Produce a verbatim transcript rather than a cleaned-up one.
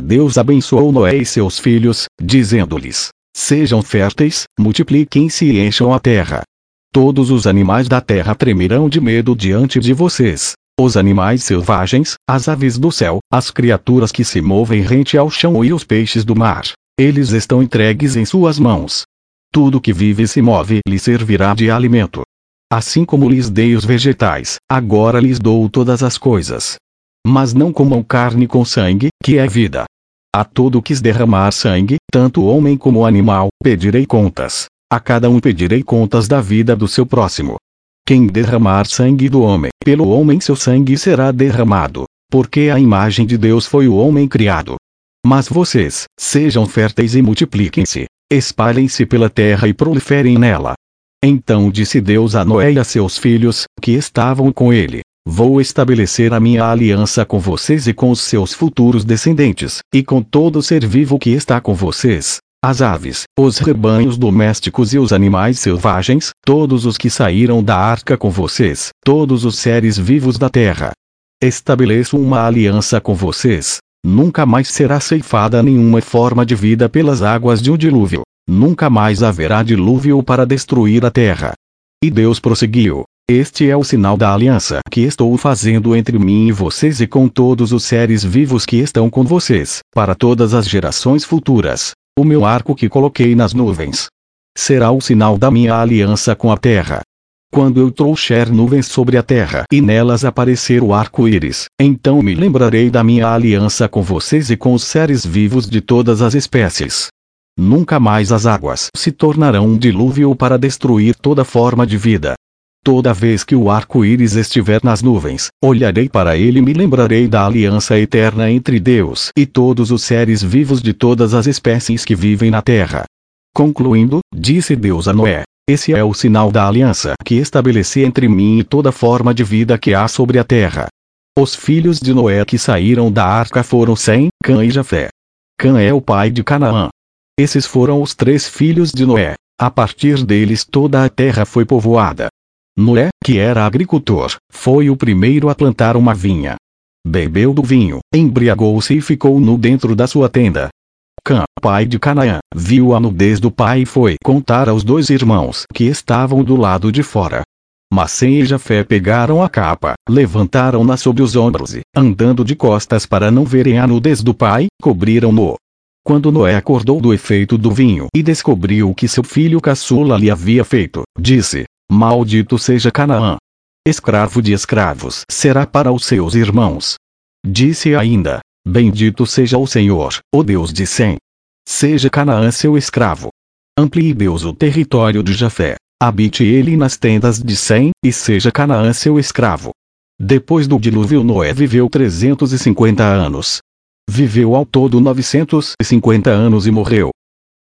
Deus abençoou Noé e seus filhos, dizendo-lhes: sejam férteis, multipliquem-se e encham a terra. Todos os animais da terra tremerão de medo diante de vocês. Os animais selvagens, as aves do céu, as criaturas que se movem rente ao chão e os peixes do mar. Eles estão entregues em suas mãos. Tudo que vive e se move lhes servirá de alimento. Assim como lhes dei os vegetais, agora lhes dou todas as coisas. Mas não comam carne com sangue, que é vida. A todo quis derramar sangue, tanto homem como animal, pedirei contas. A cada um pedirei contas da vida do seu próximo. Quem derramar sangue do homem, pelo homem seu sangue será derramado, porque a imagem de Deus foi o homem criado. Mas vocês, sejam férteis e multipliquem-se, espalhem-se pela terra e proliferem nela. Então disse Deus a Noé e a seus filhos, que estavam com ele: vou estabelecer a minha aliança com vocês e com os seus futuros descendentes, e com todo ser vivo que está com vocês. As aves, os rebanhos domésticos e os animais selvagens, todos os que saíram da arca com vocês, todos os seres vivos da terra. Estabeleço uma aliança com vocês. Nunca mais será ceifada nenhuma forma de vida pelas águas de um dilúvio. Nunca mais haverá dilúvio para destruir a terra. E Deus prosseguiu: este é o sinal da aliança que estou fazendo entre mim e vocês e com todos os seres vivos que estão com vocês, para todas as gerações futuras. O meu arco que coloquei nas nuvens será o sinal da minha aliança com a terra. Quando eu trouxer nuvens sobre a terra e nelas aparecer o arco-íris, então me lembrarei da minha aliança com vocês e com os seres vivos de todas as espécies. Nunca mais as águas se tornarão um dilúvio para destruir toda forma de vida. Toda vez que o arco-íris estiver nas nuvens, olharei para ele e me lembrarei da aliança eterna entre Deus e todos os seres vivos de todas as espécies que vivem na terra. Concluindo, disse Deus a Noé: esse é o sinal da aliança que estabeleci entre mim e toda forma de vida que há sobre a terra. Os filhos de Noé que saíram da arca foram Sem, Cã e Jafé. Cã é o pai de Canaã. Esses foram os três filhos de Noé. A partir deles toda a terra foi povoada. Noé, que era agricultor, foi o primeiro a plantar uma vinha. Bebeu do vinho, embriagou-se e ficou nu dentro da sua tenda. Cã, pai de Canaã, viu a nudez do pai e foi contar aos dois irmãos que estavam do lado de fora. Mas Sem e Jafé pegaram a capa, levantaram-na sobre os ombros e, andando de costas para não verem a nudez do pai, cobriram-no. Quando Noé acordou do efeito do vinho e descobriu o que seu filho caçula lhe havia feito, disse: maldito seja Canaã. Escravo de escravos será para os seus irmãos. Disse ainda: bendito seja o Senhor, o Deus de Sem. Seja Canaã seu escravo. Amplie Deus o território de Jafé. Habite ele nas tendas de Sem, e seja Canaã seu escravo. Depois do dilúvio Noé viveu trezentos e cinquenta anos. Viveu ao todo novecentos e cinquenta anos e morreu.